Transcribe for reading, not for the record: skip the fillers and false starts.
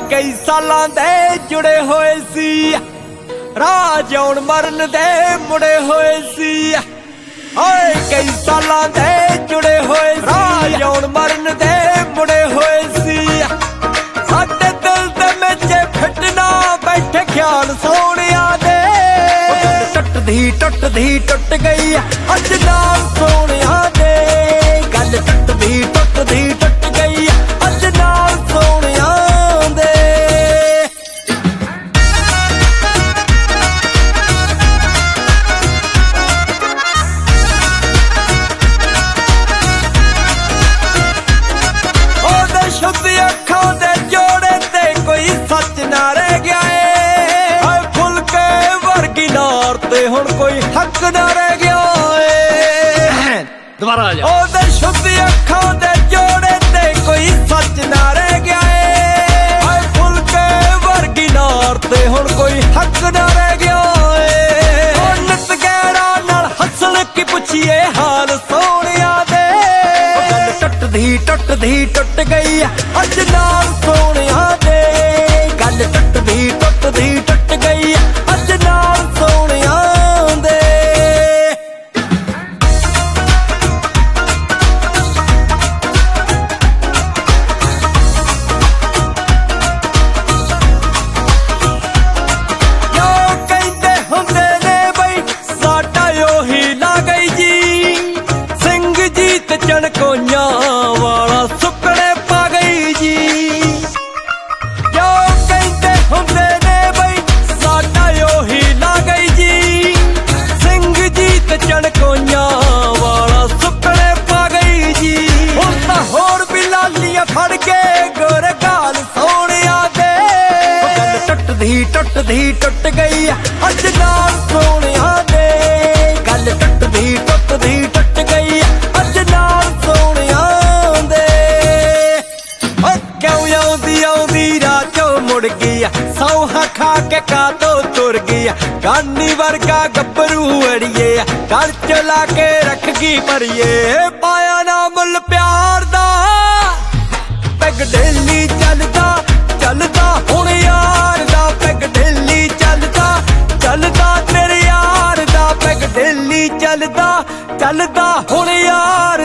कई सालां दे जुड़े होए सी राह जिउण मरन दे मुड़े होए सी ओए कई सालां दे जुड़े होए राह जिउण मरन दे मुड़े होए सी साडे दिल दे मेचे फिटना बैठे ख्याल सोहणिया दे टुट गई अज नाल सोहणिया दे गल टुटदी टुट गई अज नाल सोहणिया दे ओदे शुद्ध अखां दे जोड़े ते कोई सच ना रह गया है फुलके वर्गी नार ते हुण कोई हक ना रह गया है दोबारा आ जा ओदे शुद्ध अखां दे जोड़े ते कोई सच ना रह गया है फुलके वर्गी नार ते हुण कोई हक ना रह गया है नित गैरा नाल हसन की पुछिए हाल सोहणिया दे गल टुट गई अज नाल सोहणिया दे गल टुट गई अज नाल सोहणिया दे जो कहंदे हुंदे ने बई साडा ओही ला गई जी सिंह जी ते चणकोइयां वाला सुकड़े पा गई जी जो कहंदे हुंदे ने बई साडा ओही ला गई जी सिंह जी ते चणकोइयां वाला सुकड़े पा गई जी हुण तां होर भी लालियां फड़ के गोरे गाल सोहणिया दे गल टुट गई अज नाल सोहणिया दे गल टुट गई अज नाल सोहणिया दे क्यों आउंदी राह चों मुड़ गई सौहा खा के कातों तुर गई गानी वर्गा गब्बरू अड़िए गल च ला के रख गई मरिए पाया ना मुल प्यार दा पैग डेली चलदा हुण यार दा पैग डेली चलदा तेरे यार दा पैग डेली चलदा हुण यार